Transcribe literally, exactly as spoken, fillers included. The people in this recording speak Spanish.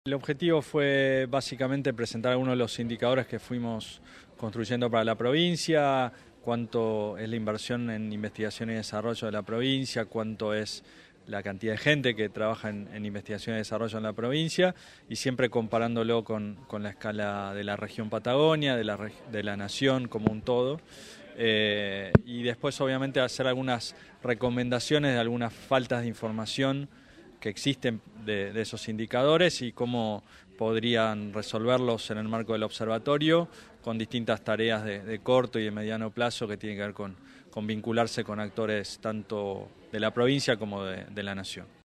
El objetivo fue básicamente presentar algunos de los indicadores que fuimos construyendo para la provincia, cuánto es la inversión en investigación y desarrollo de la provincia, cuánto es la cantidad de gente que trabaja en, en investigación y desarrollo en la provincia, y siempre comparándolo con, con la escala de la región Patagonia, de la, de la nación como un todo. Eh, y después obviamente hacer algunas recomendaciones de algunas faltas de información que existen de, de esos indicadores y cómo podrían resolverlos en el marco del observatorio con distintas tareas de, de corto y de mediano plazo que tienen que ver con, con vincularse con actores tanto de la provincia como de, de la nación.